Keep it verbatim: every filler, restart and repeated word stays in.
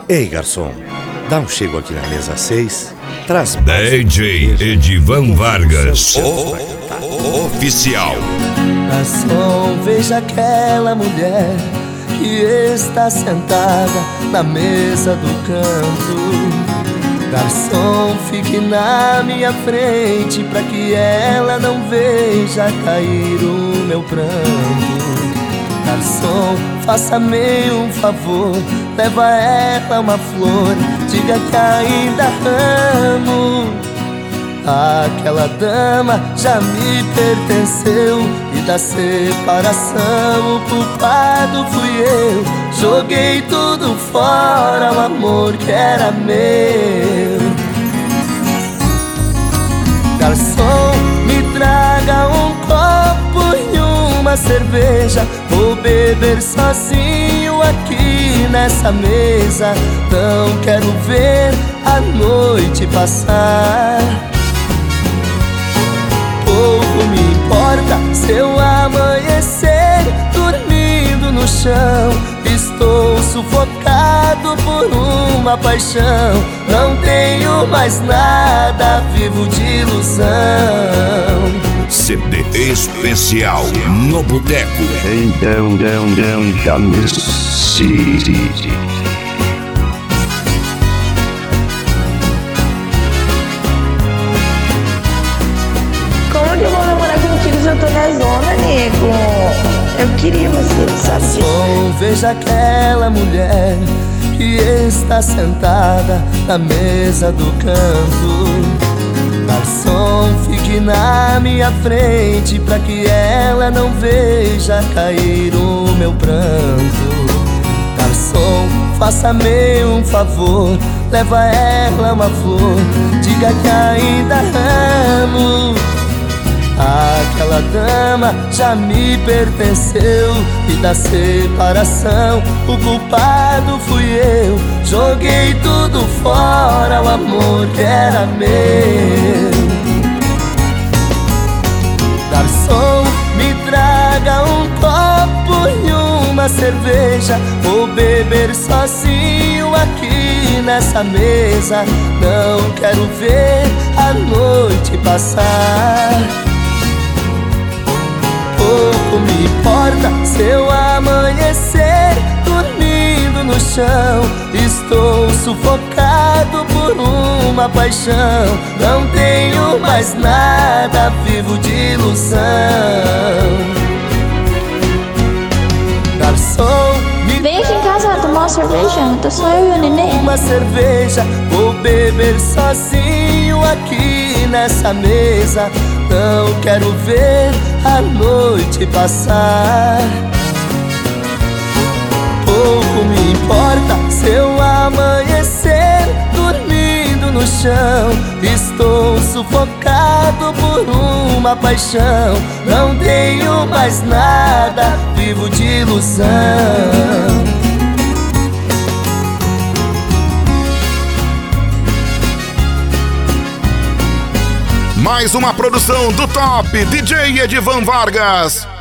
Ei, garçom, dá um chego aqui na mesa seis. Traz D J Edivan Vargas, o oficial. Garçom, veja aquela mulher que está sentada na mesa do canto. Garçom, fique na minha frente pra que ela não veja cair o meu pranto. Garçom, faça-me um favor, leva ela uma flor, diga que ainda amo. Aquela dama já me pertenceu e da separação o culpado fui eu. Joguei tudo fora, o amor que era meu. Garçom, me traga um copo e uma cerveja. Vou beber sozinho aqui nessa mesa. Não quero ver a noite passar. Pouco me importa se eu amanhecer dormindo no chão. Estou sufocado por uma paixão. Não tenho mais nada, vivo de ilusão. C D especial no Boteco. Down, down, down, down, city. Como que eu vou namorar contigo se eu tô na zona, nego? Eu queria você, sabe disso? Garçom, veja aquela mulher que está sentada na mesa do canto. Garçom, fique na minha frente pra que ela não veja cair o meu pranto. Garçom, faça-me um favor, leva ela uma flor, diga que ainda amo. Aquela dama já me pertenceu e da separação o culpado fui eu. Joguei tudo fora, o amor que era meu. Garçom, me traga um copo e uma cerveja. Vou beber sozinho aqui nessa mesa. Não quero ver a noite passar. Pouco me importa se eu amanhecer dormindo no chão. Estou sufocado por uma paixão. Não tenho mais nada, vivo de ilusão. Garçom, me Vem aqui em casa tomar uma cerveja. Tô só eu e o neném. uma cerveja. Vou beber sozinho aqui nessa mesa. Não quero ver a noite passar. Pouco me importa se eu amanhecer dormindo no chão. Estou sufocado por uma paixão. Não tenho mais nada, vivo de ilusão. Mais uma produção do top D J Edivan Vargas.